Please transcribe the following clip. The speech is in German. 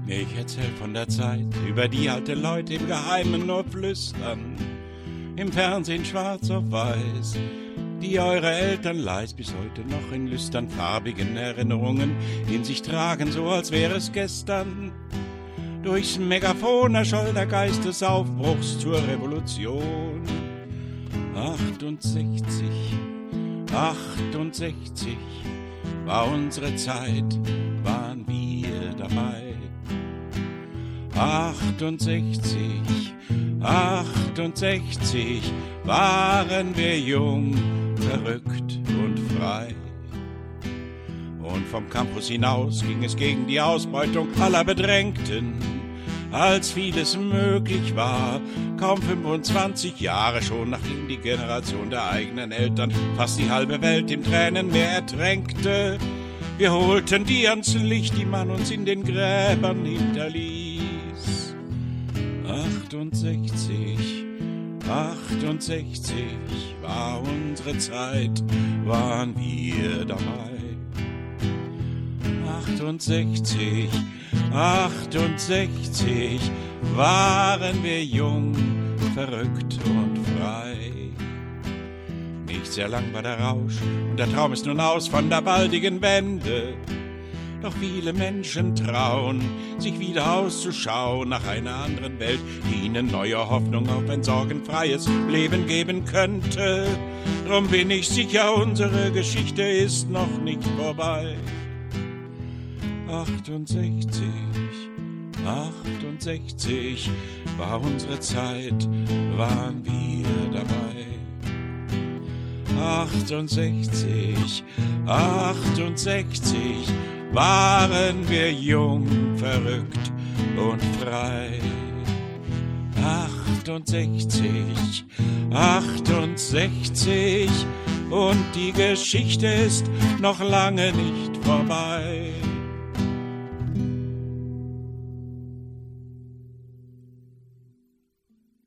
Ich erzähl von der Zeit, über die alte Leute im Geheimen nur flüstern, im Fernsehen schwarz auf weiß, die eure Eltern leis bis heute noch in lüstern farbigen Erinnerungen in sich tragen, so als wäre es gestern. Durchs Megafon erscholl der Geist des Aufbruchs zur Revolution. 68 war unsere Zeit, waren wir dabei. 68 waren wir jung, verrückt und frei. Und vom Campus hinaus ging es gegen die Ausbeutung aller Bedrängten, als vieles möglich war. Kaum 25 Jahre schon, nachdem die Generation der eigenen Eltern fast die halbe Welt im Tränenmeer ertränkte. Wir holten die ans Licht, die man uns in den Gräbern hinterließ. 68 war unsere Zeit, waren wir dabei. 68 waren wir jung, verrückt und frei. Nicht sehr lang war der Rausch und der Traum ist nun aus von der baldigen Wende. Doch viele Menschen trauen, sich wieder auszuschauen nach einer anderen Welt, die ihnen neue Hoffnung auf ein sorgenfreies Leben geben könnte. Drum bin ich sicher, unsere Geschichte ist noch nicht vorbei. 68 war unsere Zeit, waren wir dabei. 68 waren wir jung, verrückt und frei. 68 und die Geschichte ist noch lange nicht vorbei.